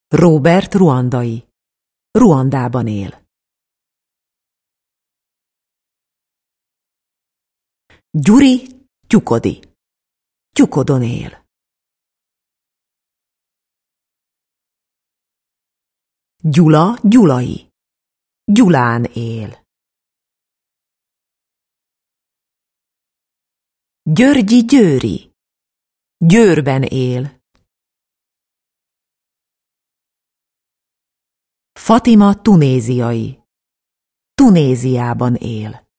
Róbert ruandai. Ruandában él. Gyuri Tyukodi. Tyukodon él. Gyula Gyulai. Gyulán él. Györgyi Győri. Győrben él. Fatima tunéziai. Tunéziában él.